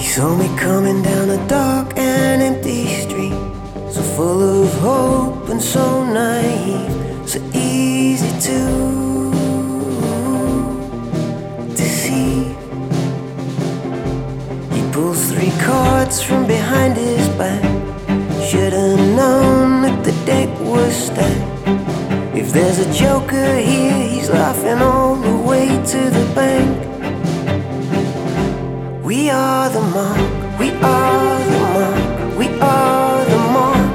saw me coming down a dark and empty street, so full of hope and so naive, so easy to deceive. He pulls 3 cards from behind his back. Should've known that the deck was stacked. If there's a joker here, he's laughing all the way to the bank. We are the mark, we are the mark, we are the mark.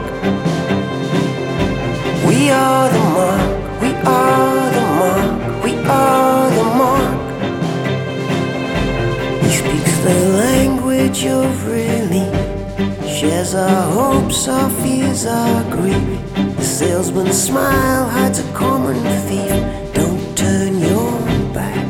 We are the mark, we are the mark, we are the mark. He speaks the language of relief, shares our hopes, our fears, our grief. The salesman's smile hides a common thief. Don't turn your back.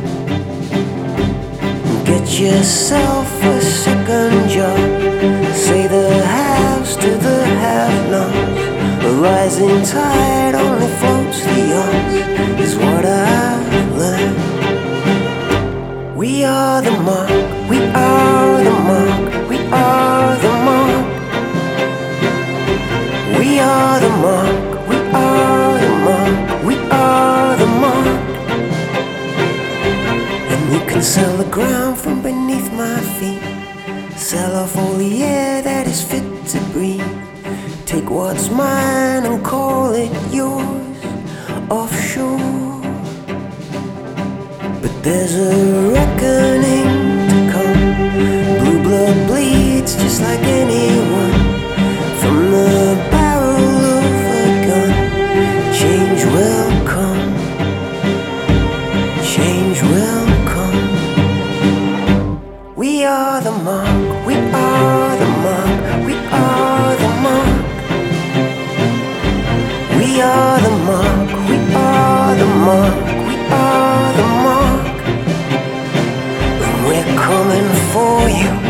Get yourself a second job. Say the haves to the have-nots. A rising tide only floats the odds, is what I've learned. We are the mark, we are the mark, we are the mark. We are the mark, we are the mark, we are the mark. And you can sell the ground from beneath my feet, sell off all the air that is fit to breathe. Take what's mine and call it yours offshore. But there's a reckoning to come. Blue blood bleeds just like anyone. From the barrel of a gun, change will come. Change will come. We are the mark, we are the mark, we are the mark. We are the mark, we are the mark, we are the mark. And we're coming for you.